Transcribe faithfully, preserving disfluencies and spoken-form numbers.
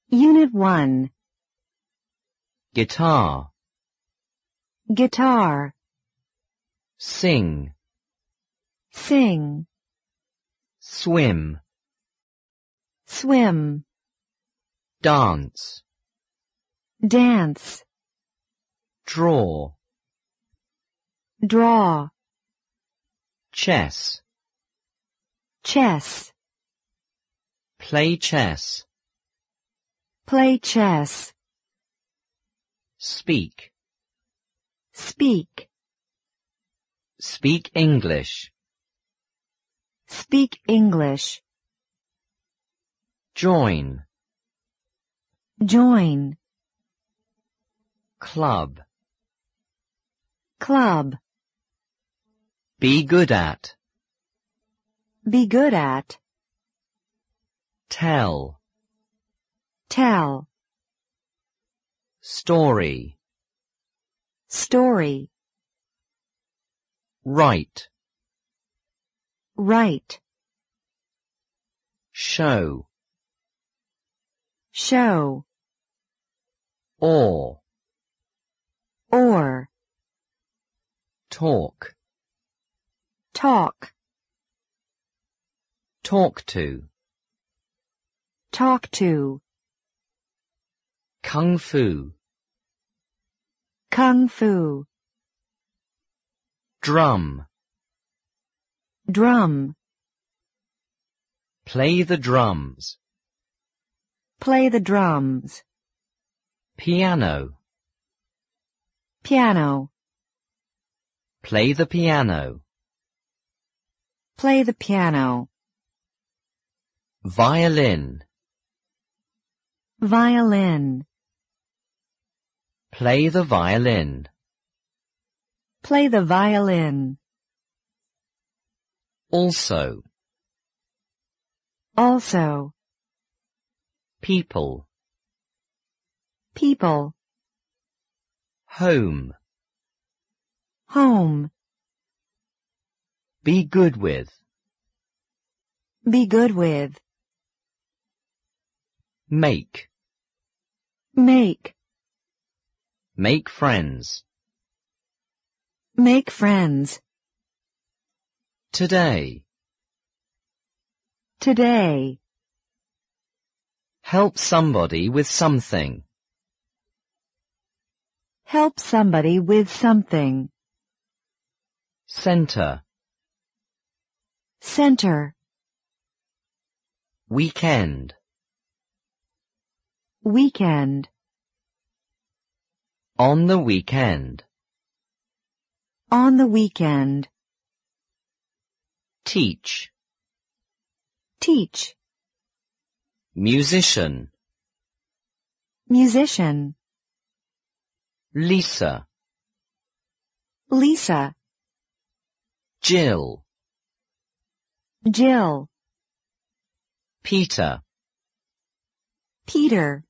Unit one. Guitar. Guitar. Sing. Sing. Swim. Swim. Dance. Dance. Draw. Draw. Chess. Chess. Play chess. Play chess. Speak. Speak. Speak English. Speak English. Join. Join. Club. Club. Be good at. Be good at. Tell. Tell. Story. Story. Write. Write. Show. Show. Or. Or. Talk. Talk. Talk to. Talk to. Kung fu. Kung fu. Drum. Drum. Play the drums. Play the drums. Piano. Piano. Play the piano. Play the piano. Violin. Violin. Play the violin. Play the violin. Also. Also. People. People. Home. Home. Be good with. Be good with. Make. Make. Make friends. Make friends. Today. Today. Help somebody with something. Help somebody with something. Center. Center. Weekend. Weekend. On the weekend. On the weekend. Teach. Teach. Musician. Musician. Lisa. Lisa. Jill. Jill. Peter. Peter.